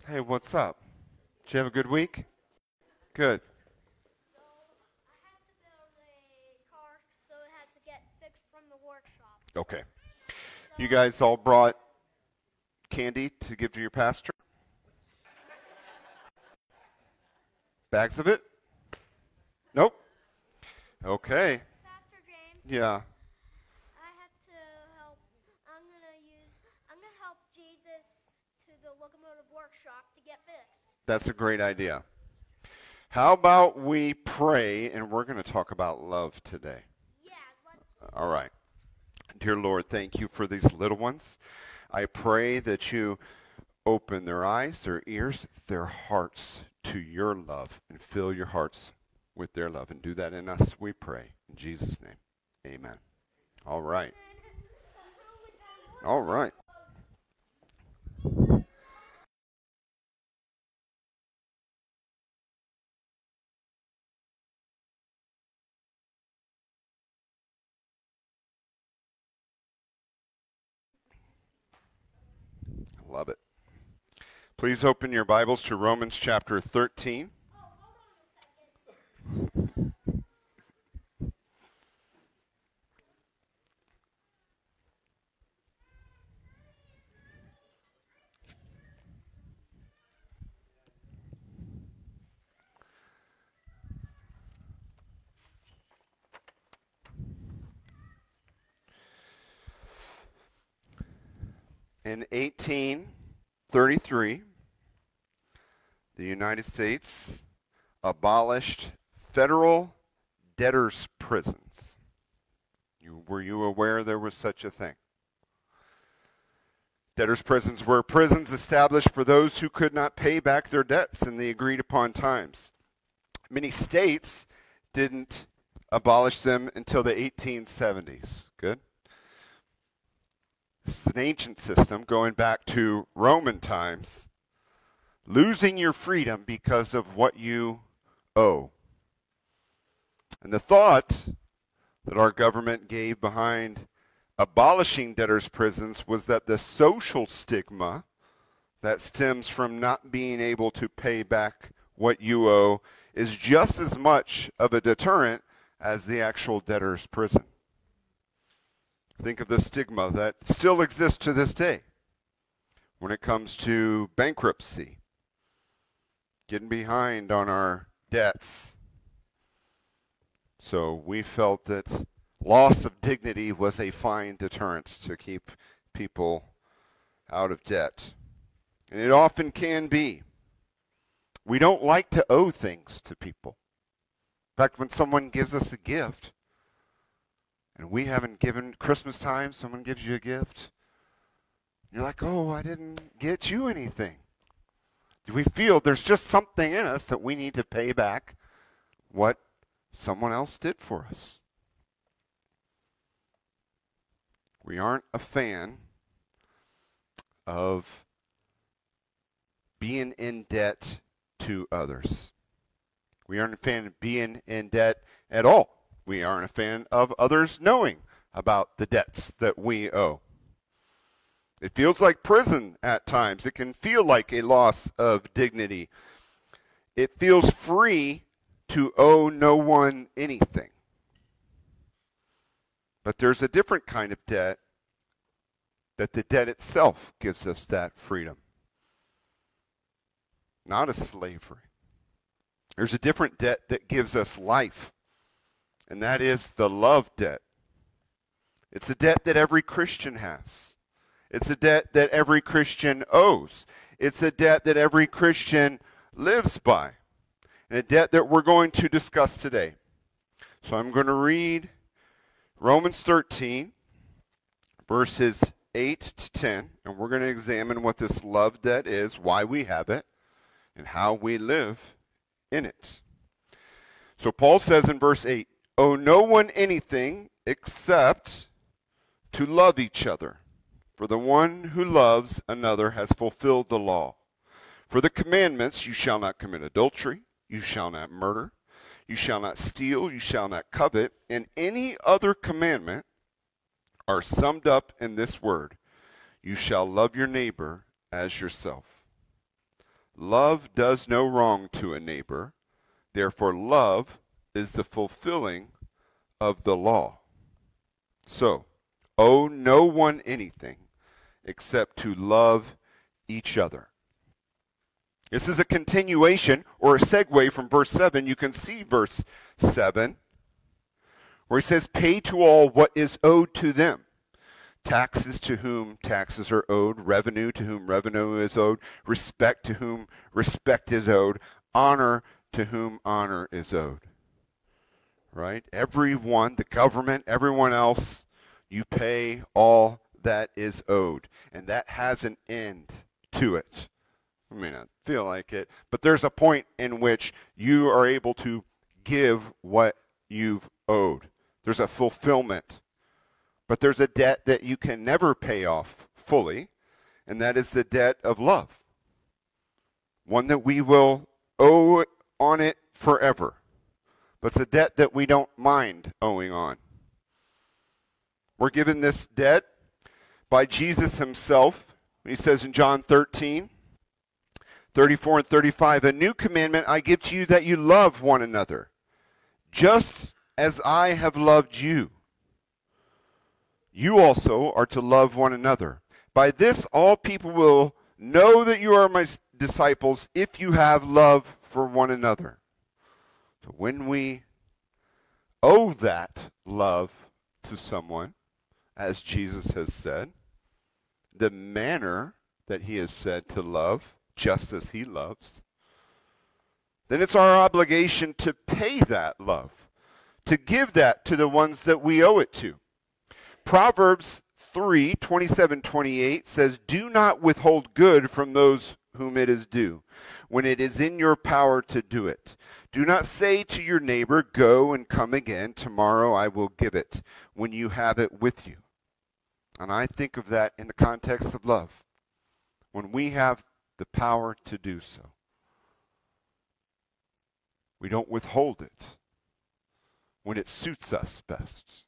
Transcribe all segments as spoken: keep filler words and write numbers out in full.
Hey, what's up? Did you have a good week? Good. So I had to build a car, so it has to get fixed from the workshop. Okay. So You guys all brought candy to give to your pastor? Bags of it? Nope. Okay. Pastor James, Yeah. I had to help. I'm gonna use. I'm gonna help Jesus to the locomotive workshop to get fixed. That's a great idea. How about we pray and we're going to talk about love today? Yeah, let's. All right. Dear Lord, thank you for these little ones. I pray that you open their eyes, their ears, their hearts to your love and fill your hearts with their love. And do that in us, we pray. In Jesus' name, amen. All right. All right. Love it. Please open your Bibles to Romans chapter thirteen. Oh, hold on a second. In eighteen thirty-three, the United States abolished federal debtors' prisons. You, were you aware there was such a thing? Debtors' prisons were prisons established for those who could not pay back their debts in the agreed upon times. Many states didn't abolish them until the eighteen seventies. Good? This is an ancient system going back to Roman times. Losing your freedom because of what you owe. And the thought that our government gave behind abolishing debtors' prisons was that the social stigma that stems from not being able to pay back what you owe is just as much of a deterrent as the actual debtor's prison. Think of the stigma that still exists to this day when it comes to bankruptcy, getting behind on our debts. So we felt that loss of dignity was a fine deterrent to keep people out of debt. And it often can be. We don't like to owe things to people. In fact, when someone gives us a gift, and we haven't given, Christmas time, someone gives you a gift, you're like, oh, I didn't get you anything. Do we feel there's just something in us that we need to pay back what someone else did for us? We aren't a fan of being in debt to others. We aren't a fan of being in debt at all. We aren't a fan of others knowing about the debts that we owe. It feels like prison at times. It can feel like a loss of dignity. It feels free to owe no one anything. But there's a different kind of debt that the debt itself gives us that freedom. Not a slavery. There's a different debt that gives us life. And that is the love debt. It's a debt that every Christian has. It's a debt that every Christian owes. It's a debt that every Christian lives by. And a debt that we're going to discuss today. So I'm going to read Romans thirteen, verses eight to ten. And we're going to examine what this love debt is, why we have it, and how we live in it. So Paul says in verse eight, owe no one anything except to love each other. For the one who loves another has fulfilled the law. For the commandments, you shall not commit adultery, you shall not murder, you shall not steal, you shall not covet, and any other commandment are summed up in this word, you shall love your neighbor as yourself. Love does no wrong to a neighbor. Therefore, love is the fulfilling of the law. So, owe no one anything except to love each other. This is a continuation or a segue from verse seven. You can see verse seven where he says, pay to all what is owed to them. Taxes to whom taxes are owed, revenue to whom revenue is owed, respect to whom respect is owed, honor to whom honor is owed. Right? Everyone, the government, everyone else, you pay all that is owed. And that has an end to it. I may not feel like it, but there's a point in which you are able to give what you've owed. There's a fulfillment. But there's a debt that you can never pay off fully, and that is the debt of love. One that we will owe on it forever. But it's a debt that we don't mind owing on. We're given this debt by Jesus himself. He says in John thirteen, thirty-four and thirty-five, a new commandment I give to you, that you love one another, just as I have loved you. You also are to love one another. By this all people will know that you are my disciples, if you have love for one another. So when we owe that love to someone, as Jesus has said, the manner that he has said to love, just as he loves, then it's our obligation to pay that love, to give that to the ones that we owe it to. Proverbs three, twenty-seven, twenty-eight says, do not withhold good from those whom it is due, when it is in your power to do it. Do not say to your neighbor, go and come again, tomorrow I will give it, when you have it with you. And I think of that in the context of love, when we have the power to do so. We don't withhold it when it suits us best.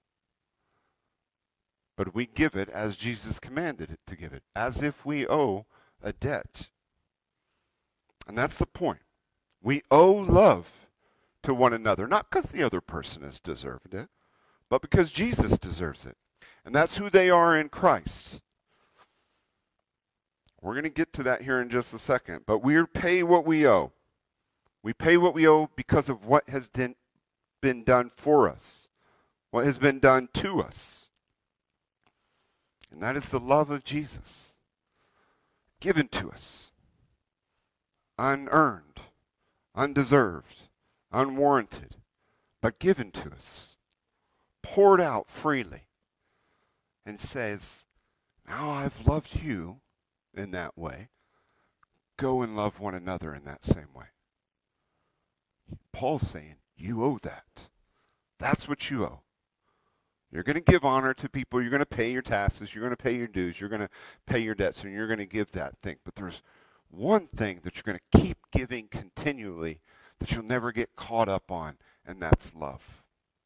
But we give it as Jesus commanded it to give it, as if we owe a debt. And that's the point. We owe love to one another, not because the other person has deserved it, but because Jesus deserves it. And that's who they are in Christ. We're going to get to that here in just a second. But we pay what we owe. We pay what we owe because of what has been done for us, what has been done to us. And that is the love of Jesus, given to us, unearned, undeserved, unwarranted, but given to us, poured out freely, and says, now I've loved you in that way, go and love one another in that same way. Paul's saying, you owe that. That's what you owe. You're going to give honor to people. You're going to pay your taxes. You're going to pay your dues. You're going to pay your debts, and you're going to give that thing. But there's one thing that you're going to keep giving continually that you'll never get caught up on, and that's love.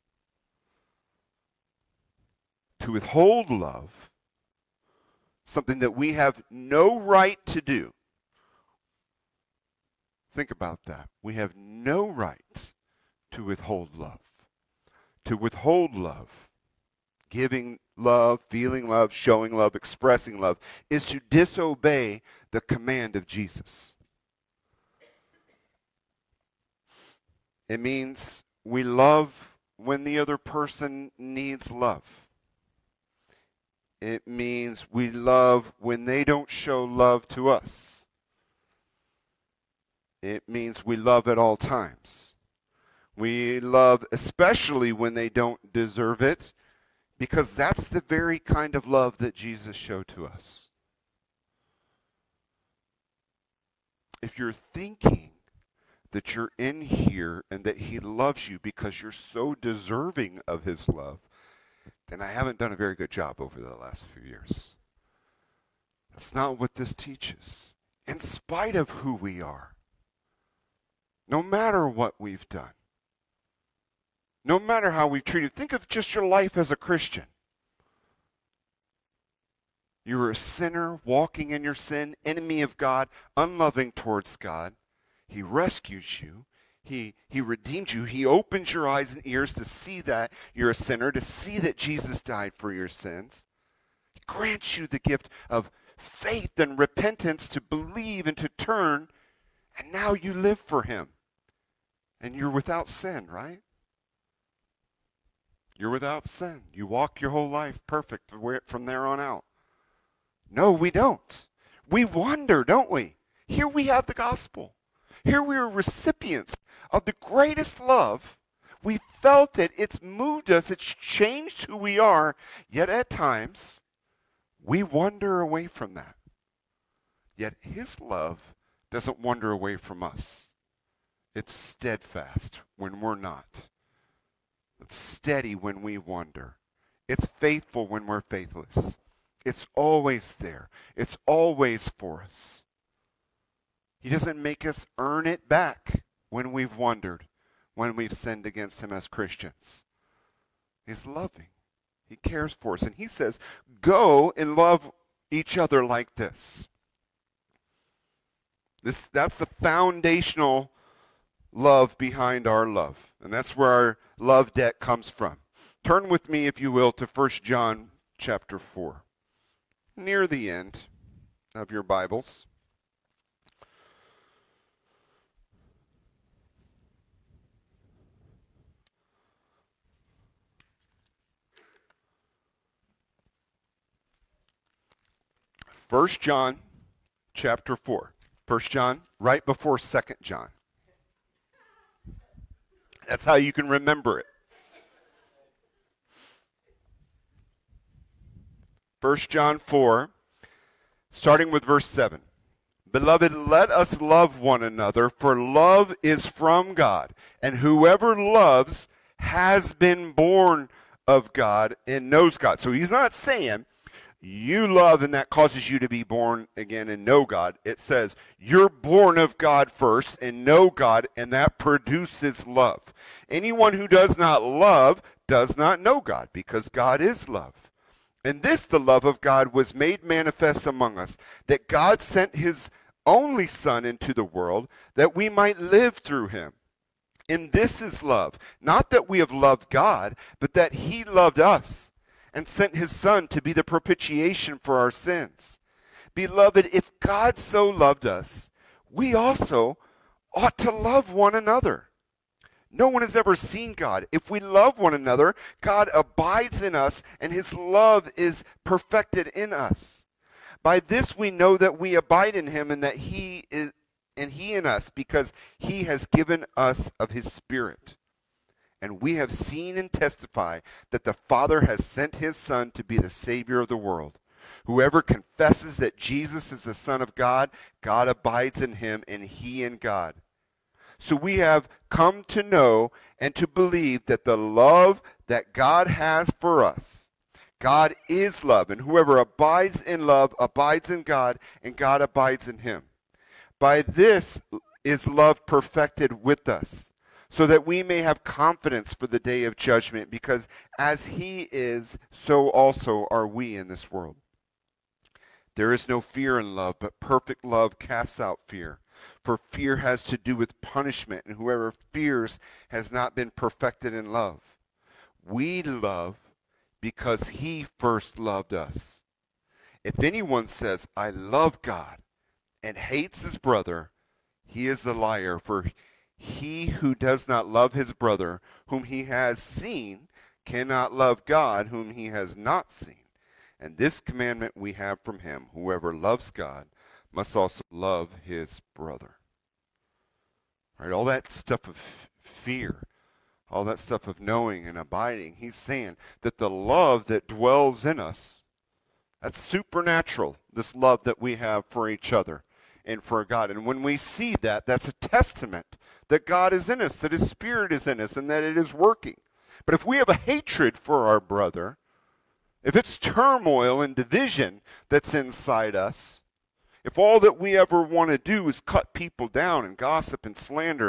To withhold love, something that we have no right to do. Think about that. We have no right to withhold love. To withhold love, giving love, feeling love, showing love, expressing love, is to disobey the command of Jesus. It means we love when the other person needs love. It means we love when they don't show love to us. It means we love at all times. We love especially when they don't deserve it, because that's the very kind of love that Jesus showed to us. If you're thinking that you're in here and that he loves you because you're so deserving of his love, then I haven't done a very good job over the last few years. That's not what this teaches. In spite of who we are, no matter what we've done, no matter how we've treated, think of just your life as a Christian. You were a sinner walking in your sin, enemy of God, unloving towards God. He rescues you. He, he redeemed you. He opens your eyes and ears to see that you're a sinner, to see that Jesus died for your sins. He grants you the gift of faith and repentance to believe and to turn, and now you live for him. And you're without sin, right? You're without sin. You walk your whole life perfect from there on out. No, we don't. We wonder, don't we? Here we have the gospel. Here we are recipients of the greatest love. We felt it. It's moved us. It's changed who we are. Yet at times, we wander away from that. Yet his love doesn't wander away from us. It's steadfast when we're not. It's steady when we wander. It's faithful when we're faithless. It's always there. It's always for us. He doesn't make us earn it back when we've wandered, when we've sinned against him as Christians. He's loving. He cares for us. And he says, go and love each other like this. This that's the foundational love behind our love. And that's where our love debt comes from. Turn with me, if you will, to First John chapter four. Near the end of your Bibles. First John chapter four. First John, right before Second John. That's how you can remember it. First John four, starting with verse seven. Beloved, let us love one another, for love is from God, and whoever loves has been born of God and knows God. So he's not saying you love and that causes you to be born again and know God. It says you're born of God first and know God, and that produces love. Anyone who does not love does not know God, because God is love. And this, the love of God, was made manifest among us, that God sent his only Son into the world, that we might live through him. And this is love, not that we have loved God, but that he loved us and sent his Son to be the propitiation for our sins. Beloved, if God so loved us, we also ought to love one another. No one has ever seen God. If we love one another, God abides in us, and his love is perfected in us. By this we know that we abide in him, and that he is and he in us, because he has given us of his Spirit. And we have seen and testify that the Father has sent his Son to be the Savior of the world. Whoever confesses that Jesus is the Son of God, God abides in him, and he in God. So we have come to know and to believe that the love that God has for us, God is love, and whoever abides in love abides in God, and God abides in him. By this is love perfected with us, so that we may have confidence for the day of judgment, because as he is, so also are we in this world. There is no fear in love, but perfect love casts out fear. For fear has to do with punishment, and whoever fears has not been perfected in love. We love because he first loved us. If anyone says, I love God, and hates his brother, he is a liar. For he who does not love his brother, whom he has seen, cannot love God, whom he has not seen. And this commandment we have from him: whoever loves God must also love his brother. All right, all that stuff of fear, all that stuff of knowing and abiding, he's saying that the love that dwells in us, that's supernatural, this love that we have for each other and for God. And when we see that, that's a testament that God is in us, that his Spirit is in us, and that it is working. But if we have a hatred for our brother, if it's turmoil and division that's inside us, if all that we ever want to do is cut people down and gossip and slander and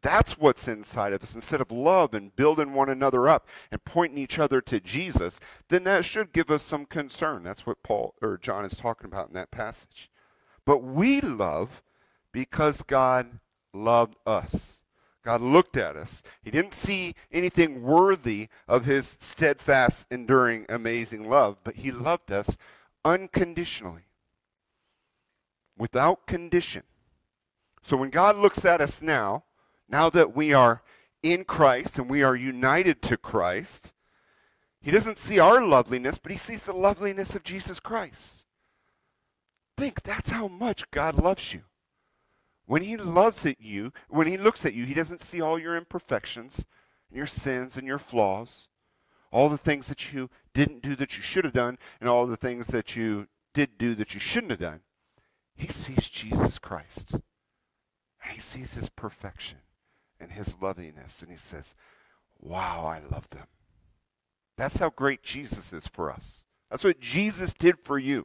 that's what's inside of us, instead of love and building one another up and pointing each other to Jesus, then that should give us some concern. That's what Paul or John is talking about in that passage. But we love because God loved us. God looked at us. He didn't see anything worthy of his steadfast, enduring, amazing love, but he loved us unconditionally, without condition. So when God looks at us now, now that we are in Christ and we are united to Christ, he doesn't see our loveliness, but he sees the loveliness of Jesus Christ. Think, that's how much God loves you. When he loves at you, when he looks at you, he doesn't see all your imperfections, and your sins and your flaws, all the things that you didn't do that you should have done, and all the things that you did do that you shouldn't have done. He sees Jesus Christ, and he sees his perfection and his loveliness, and he says, wow, I love them. That's how great Jesus is for us. That's what Jesus did for you.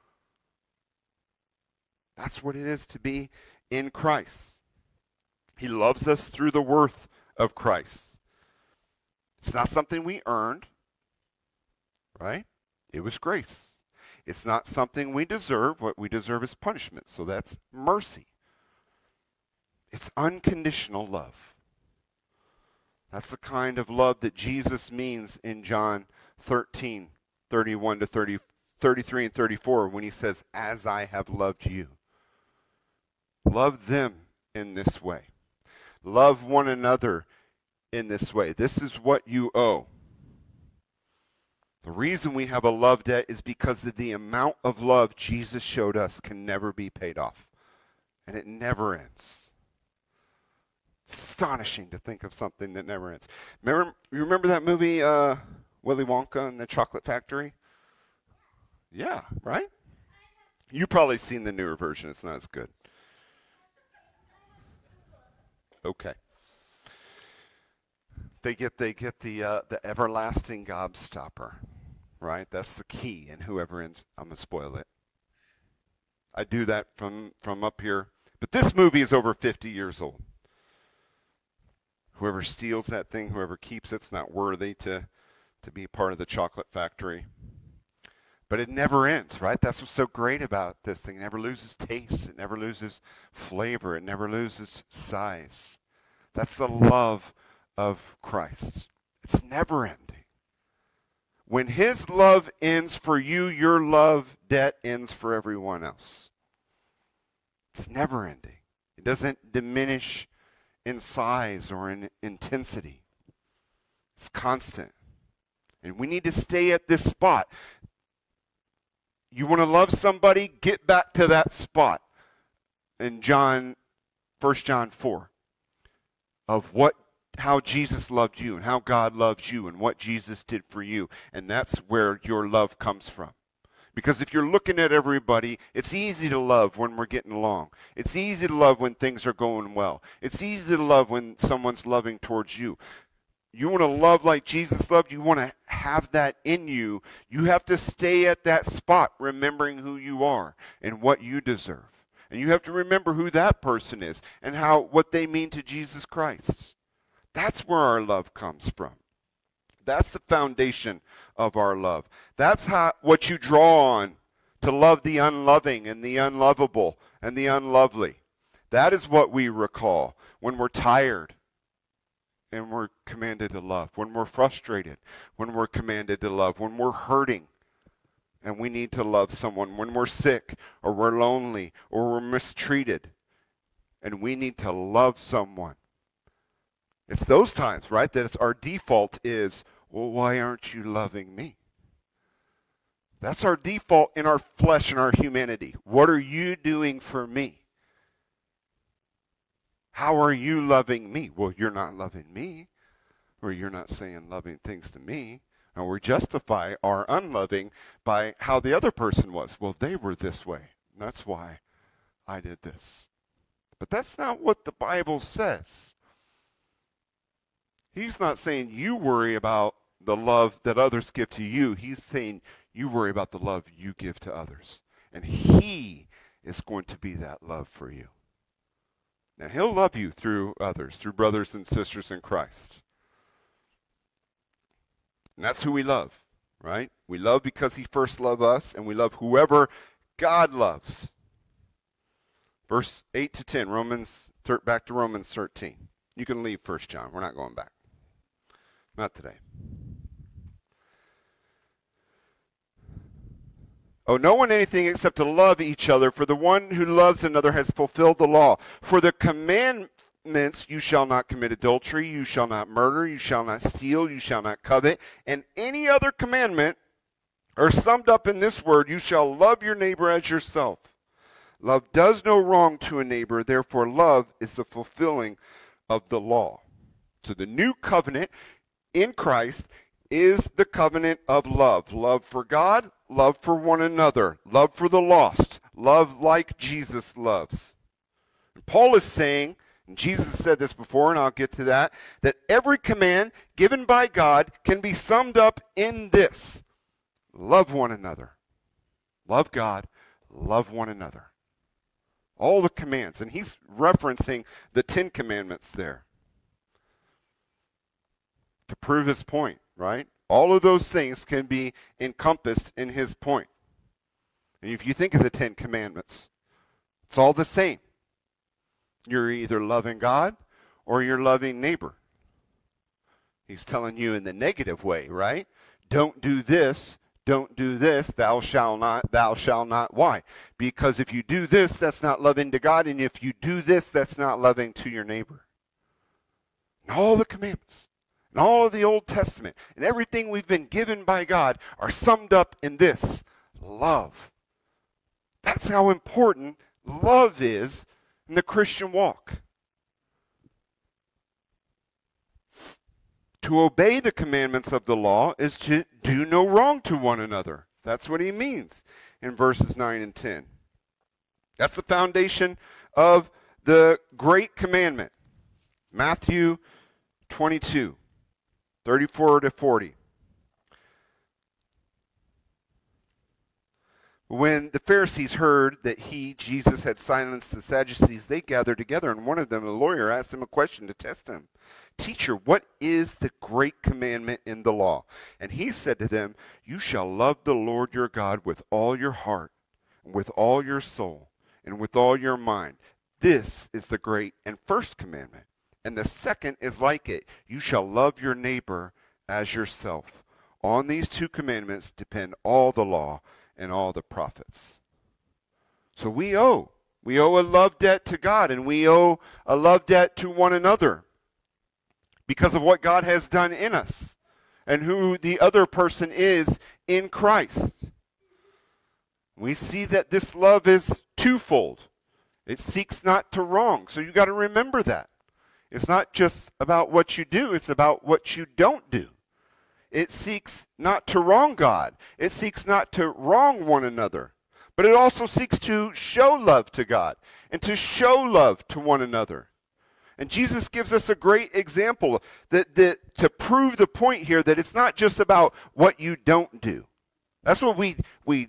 That's what it is to be in Christ. He loves us through the worth of Christ. It's not something we earned, right? It was grace. It's not something we deserve. What we deserve is punishment, so that's mercy. It's unconditional love. That's the kind of love that Jesus means in John thirteen, thirty-one to thirty, thirty-three and thirty-four when he says, as I have loved you. Love them in this way. Love one another in this way. This is what you owe. The reason we have a love debt is because of the amount of love Jesus showed us can never be paid off. And it never ends. It's astonishing to think of something that never ends. Remember, you remember that movie, uh, Willy Wonka and the Chocolate Factory? Yeah, right? You've probably seen the newer version. It's not as good. Okay. They get they get the uh, the everlasting gobstopper, right? That's the key, and whoever ends, I'm gonna spoil it. I do that from from up here, but this movie is over fifty years old. Whoever steals that thing, whoever keeps it's not worthy to to be part of the chocolate factory. But it never ends, right? That's what's so great about this thing. It never loses taste. It never loses flavor. It never loses size. That's the love of Christ. It's never ending. When his love ends for you, your love debt ends for everyone else. It's never ending. It doesn't diminish in size or in intensity. It's constant. And we need to stay at this spot. You want to love somebody, get back to that spot in John, First John four, of what, how Jesus loved you and how God loves you and what Jesus did for you. And that's where your love comes from. Because if you're looking at everybody, it's easy to love when we're getting along. It's easy to love when things are going well. It's easy to love when someone's loving towards you. You want to love like Jesus loved, you want to have that in you. You have to stay at that spot, remembering who you are and what you deserve. And you have to remember who that person is and how what they mean to Jesus Christ. That's where our love comes from. That's the foundation of our love. That's how what you draw on to love the unloving and the unlovable and the unlovely. That is what we recall when we're tired. And we're commanded to love. When we're frustrated, when we're commanded to love. When we're hurting and we need to love someone. When we're sick or we're lonely or we're mistreated and we need to love someone. It's those times, right, that it's our default is, well, why aren't you loving me? That's our default in our flesh and our humanity. What are you doing for me? How are you loving me? Well, you're not loving me, or you're not saying loving things to me. And we justify our unloving by how the other person was. Well, they were this way. And that's why I did this. But that's not what the Bible says. He's not saying you worry about the love that others give to you. He's saying you worry about the love you give to others. And he is going to be that love for you. And he'll love you through others, through brothers and sisters in Christ. And that's who we love, right? We love because he first loved us, and we love whoever God loves. Verse eight to ten, Romans, back to Romans thirteen. You can leave First John. We're not going back. Not today. Oh, no one anything except to love each other, for the one who loves another has fulfilled the law. For the commandments, you shall not commit adultery, you shall not murder, you shall not steal, you shall not covet, and any other commandment are summed up in this word, you shall love your neighbor as yourself. Love does no wrong to a neighbor, therefore love is the fulfilling of the law. So the new covenant in Christ is the covenant of love. Love for God, love for one another, love for the lost, love like Jesus loves. And Paul is saying, and Jesus said this before, and I'll get to that, that every command given by God can be summed up in this. Love one another. Love God, love one another. All the commands, and he's referencing the Ten Commandments there to prove his point, right? All of those things can be encompassed in his point. And if you think of the Ten Commandments, it's all the same. You're either loving God or you're loving neighbor. He's telling you in the negative way, right? Don't do this, don't do this, thou shalt not, thou shalt not. Why? Because if you do this, that's not loving to God, and if you do this, that's not loving to your neighbor. And all the commandments, and all of the Old Testament, and everything we've been given by God are summed up in this, love. That's how important love is in the Christian walk. To obey the commandments of the law is to do no wrong to one another. That's what he means in verses nine and ten. That's the foundation of the great commandment. Matthew twenty-two, thirty-four to forty. When the Pharisees heard that he, Jesus, had silenced the Sadducees, they gathered together, and one of them, a lawyer, asked him a question to test him. Teacher, what is the great commandment in the law? And he said to them, you shall love the Lord your God with all your heart, and with all your soul, and with all your mind. This is the great and first commandment. And the second is like it. You shall love your neighbor as yourself. On these two commandments depend all the law and all the prophets. So we owe. We owe a love debt to God, and we owe a love debt to one another because of what God has done in us and who the other person is in Christ. We see that this love is twofold. It seeks not to wrong. So you got to remember that. It's not just about what you do, it's about what you don't do. It seeks not to wrong God. It seeks not to wrong one another. But it also seeks to show love to God and to show love to one another. And Jesus gives us a great example that, that to prove the point here that it's not just about what you don't do. That's what we we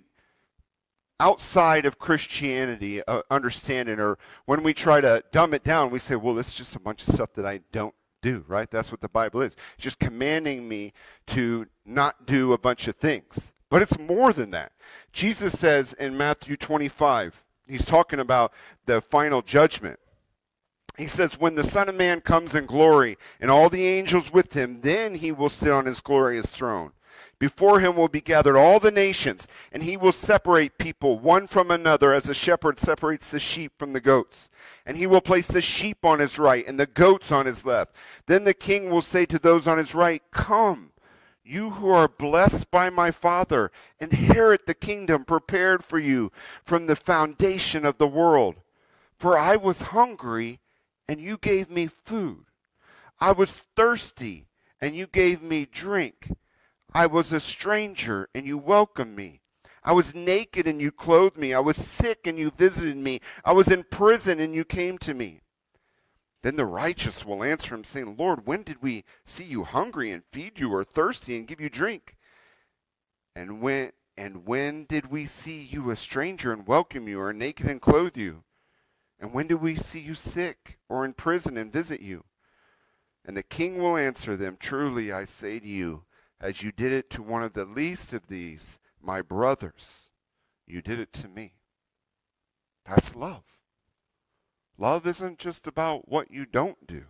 outside of Christianity uh, understand it, or when we try to dumb it down, we say, well, it's just a bunch of stuff that I don't do, right? That's what the Bible is. It's just commanding me to not do a bunch of things. But it's more than that. Jesus says in Matthew twenty-five, he's talking about the final judgment. He says, when the Son of Man comes in glory and all the angels with him, then he will sit on his glorious throne. Before him will be gathered all the nations, and he will separate people one from another as a shepherd separates the sheep from the goats. And he will place the sheep on his right and the goats on his left. Then the king will say to those on his right, come, you who are blessed by my Father, inherit the kingdom prepared for you from the foundation of the world. For I was hungry, and you gave me food. I was thirsty, and you gave me drink. I was a stranger, and you welcomed me. I was naked, and you clothed me. I was sick, and you visited me. I was in prison, and you came to me. Then the righteous will answer him, saying, Lord, when did we see you hungry and feed you, or thirsty and give you drink? And when and when did we see you a stranger and welcome you, or naked and clothe you? And when do we see you sick or in prison and visit you? And the king will answer them, truly I say to you, as you did it to one of the least of these, my brothers, you did it to me. That's love. Love isn't just about what you don't do.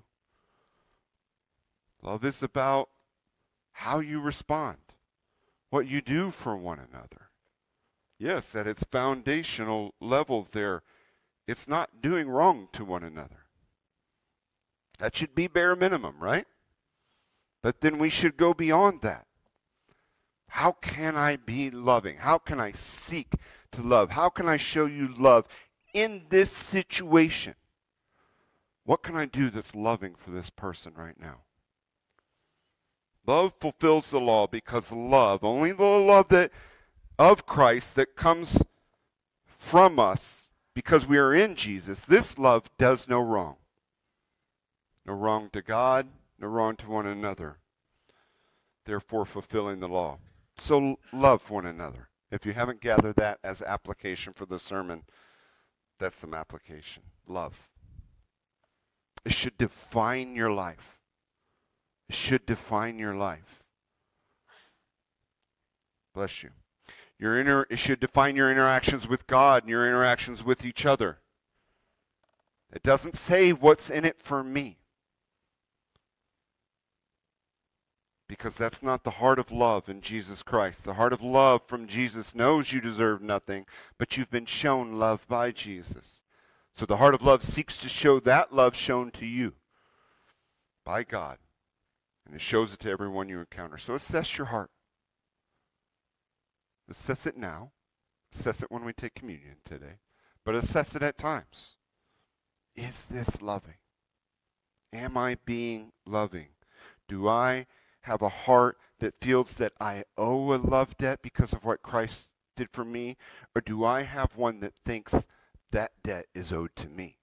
Love is about how you respond, what you do for one another. Yes, at its foundational level there, it's not doing wrong to one another. That should be bare minimum, right? But then we should go beyond that. How can I be loving? How can I seek to love? How can I show you love in this situation? What can I do that's loving for this person right now? Love fulfills the law because love, only the love that of Christ that comes from us because we are in Jesus, this love does no wrong. No wrong to God, no wrong to one another. Therefore fulfilling the law. So love one another. If you haven't gathered that as application for the sermon, that's some application. Love. It should define your life. It should define your life. Bless you. Your inner, it should define your interactions with God and your interactions with each other. It doesn't say what's in it for me. Because that's not the heart of love in Jesus Christ. The heart of love from Jesus knows you deserve nothing, but you've been shown love by Jesus. So the heart of love seeks to show that love shown to you by God. And it shows it to everyone you encounter. So assess your heart. Assess it now. Assess it when we take communion today. But assess it at times. Is this loving? Am I being loving? Do I have a heart that feels that I owe a love debt because of what Christ did for me? Or do I have one that thinks that debt is owed to me?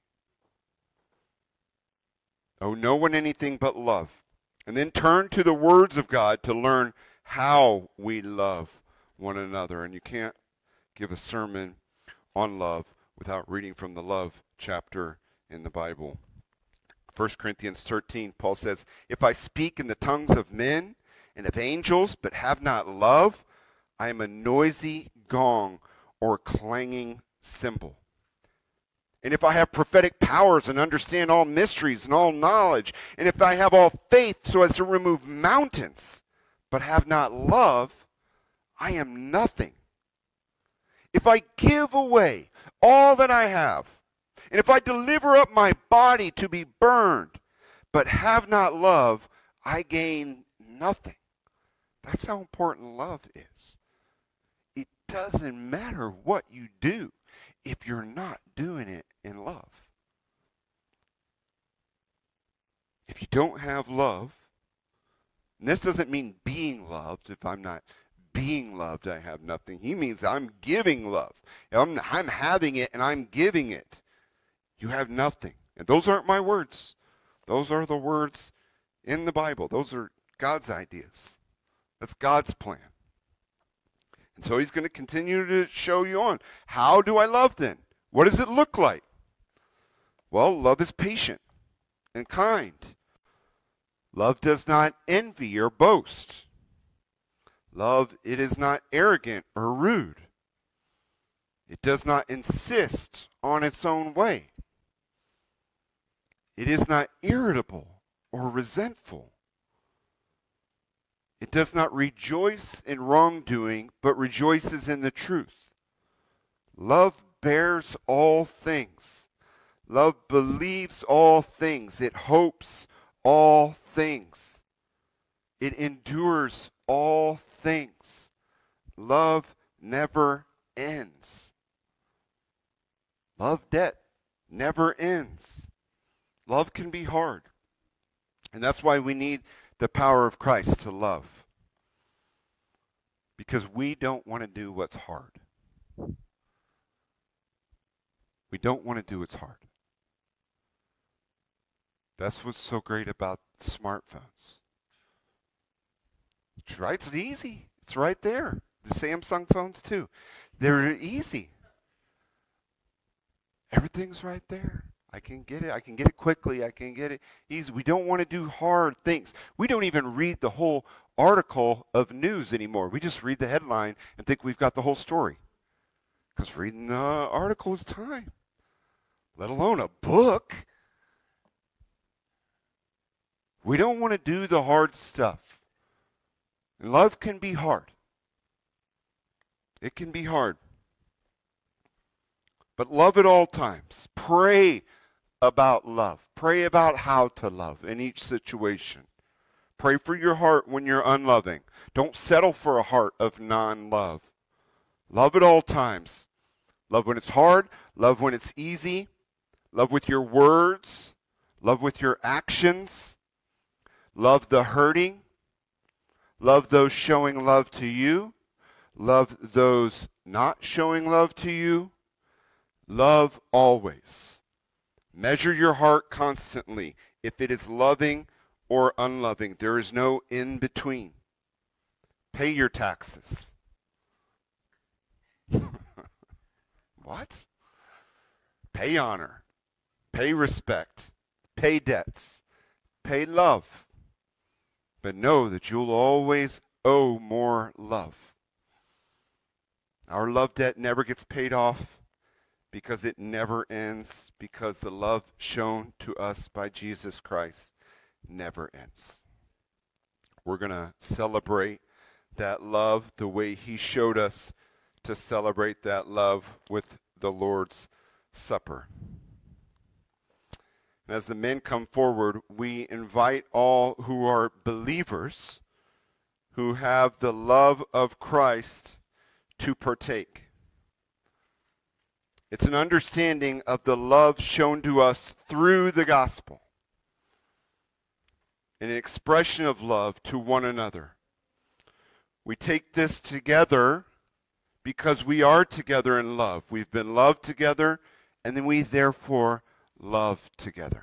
Owe no one anything but love. And then turn to the words of God to learn how we love one another. And you can't give a sermon on love without reading from the love chapter in the Bible. First Corinthians thirteen, Paul says, if I speak in the tongues of men and of angels, but have not love, I am a noisy gong or clanging cymbal. And if I have prophetic powers and understand all mysteries and all knowledge, and if I have all faith so as to remove mountains, but have not love, I am nothing. If I give away all that I have, and if I deliver up my body to be burned, but have not love, I gain nothing. That's how important love is. It doesn't matter what you do if you're not doing it in love. If you don't have love, and this doesn't mean being loved. If I'm not being loved, I have nothing. He means I'm giving love. I'm, I'm having it and I'm giving it. You have nothing. And those aren't my words. Those are the words in the Bible. Those are God's ideas. That's God's plan. And so he's going to continue to show you on. How do I love then? What does it look like? Well, love is patient and kind. Love does not envy or boast. Love, it is not arrogant or rude. It does not insist on its own way. It is not irritable or resentful. It does not rejoice in wrongdoing, but rejoices in the truth. Love bears all things. Love believes all things. It hopes all things. It endures all things. Love never ends. Love debt never ends. Love can be hard. And that's why we need the power of Christ to love. Because we don't want to do what's hard. We don't want to do what's hard. That's what's so great about smartphones. It's right, it's easy. It's right there. The Samsung phones too. They're easy. Everything's right there. I can get it. I can get it quickly. I can get it easy. We don't want to do hard things. We don't even read the whole article of news anymore. We just read the headline and think we've got the whole story. Because reading the article is time, let alone a book. We don't want to do the hard stuff. And love can be hard. It can be hard. But love at all times. Pray about love. Pray about how to love in each situation. Pray for your heart when you're unloving. Don't settle for a heart of non-love. Love at all times. Love when it's hard. Love when it's easy. Love with your words. Love with your actions. Love the hurting. Love those showing love to you. Love those not showing love to you. Love always. Measure your heart constantly if it is loving or unloving. There is no in between. Pay your taxes. What? Pay honor. Pay respect. Pay debts. Pay love. But know that you'll always owe more love. Our love debt never gets paid off because it never ends, because the love shown to us by Jesus Christ never ends. We're going to celebrate that love the way he showed us to celebrate that love with the Lord's Supper. And as the men come forward, we invite all who are believers, who have the love of Christ, to partake. It's an understanding of the love shown to us through the gospel, an expression of love to one another. We take this together because we are together in love. We've been loved together, and then we therefore love together.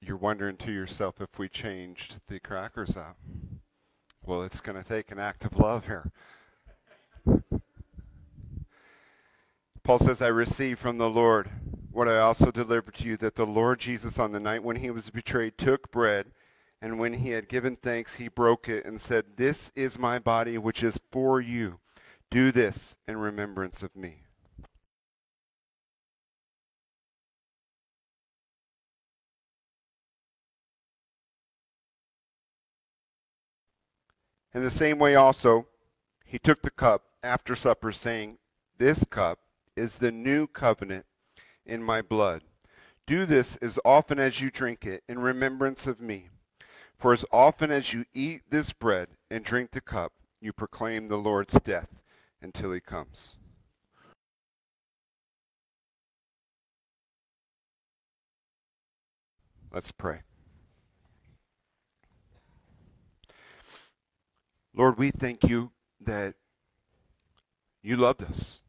You're wondering to yourself, if we changed the crackers out. Well, it's going to take an act of love here. Paul says, I received from the Lord what I also delivered to you, that the Lord Jesus on the night when he was betrayed took bread, and when he had given thanks, he broke it and said, this is my body, which is for you. Do this in remembrance of me. In the same way also, he took the cup after supper, saying, this cup is the new covenant in my blood. Do this as often as you drink it in remembrance of me. For as often as you eat this bread and drink the cup, you proclaim the Lord's death until he comes. Let's pray. Lord, we thank you that you loved us.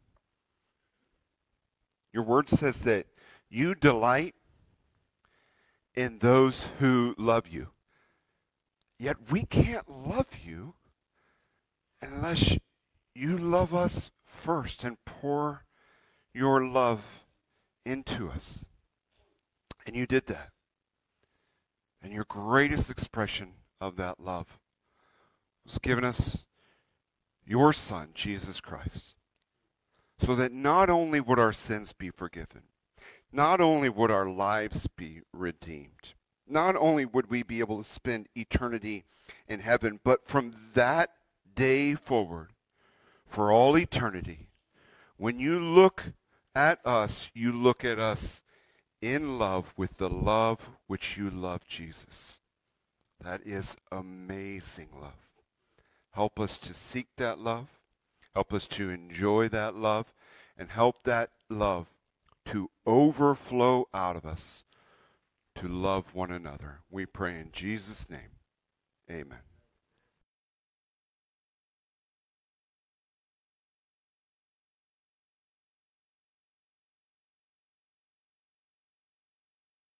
Your word says that you delight in those who love you. Yet we can't love you unless you love us first and pour your love into us. And you did that. And your greatest expression of that love was giving us your Son, Jesus Christ, so that not only would our sins be forgiven, not only would our lives be redeemed, not only would we be able to spend eternity in heaven, but from that day forward, for all eternity, when you look at us, you look at us in love with the love which you love Jesus. That is amazing love. Help us to seek that love. Help us to enjoy that love. And help that love to overflow out of us to love one another. We pray in Jesus' name. Amen.